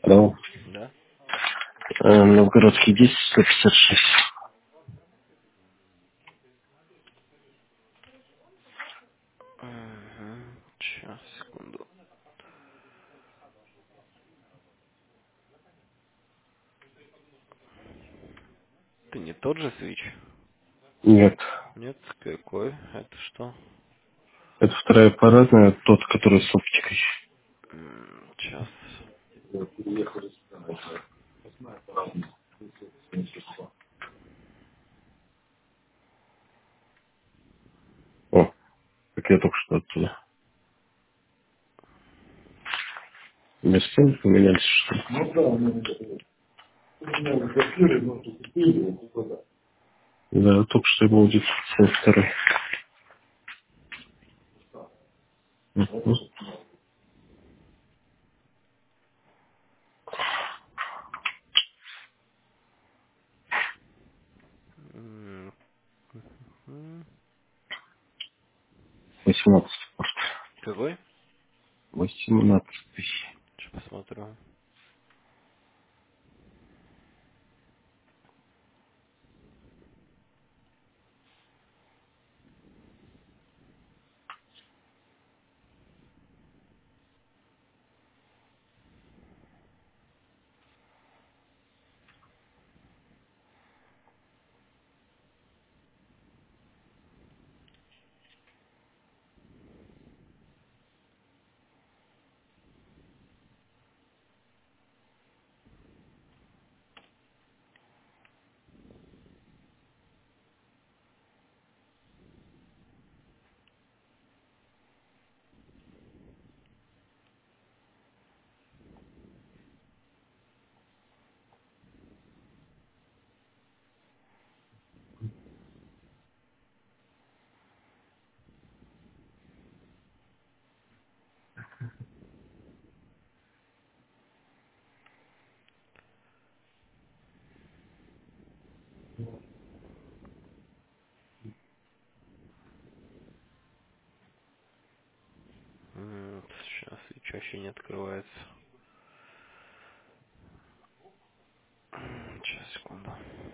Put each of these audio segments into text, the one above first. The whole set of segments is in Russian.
Алло. Да? Новгородский 10, 156. Сейчас, секунду. Ты не тот же свич? Нет. Нет? Какой? Это что? Это вторая парадная, тот, который с оптикой. Сейчас. О, как я только что оттуда. Места поменялись, что ли? Да, только что его аудит 72. Мгм. 18 просто. Какой? 18. Сейчас посмотрю. Сейчас и чаще не открывается. Сейчас, секунду.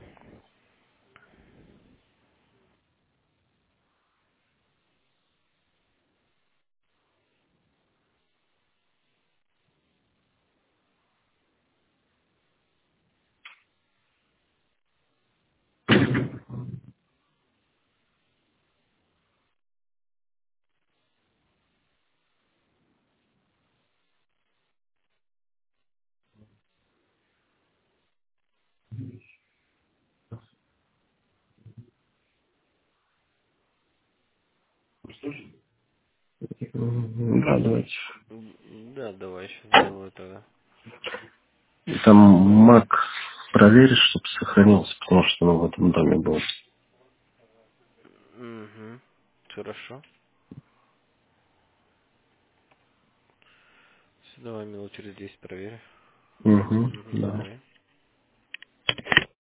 Да, давайте. Да, давай сейчас сделаю тогда. И там Mac проверишь, чтобы сохранился, потому что он в этом доме был. Угу. Хорошо. Давай минут через 10 проверь. Угу, Угу, да. давай.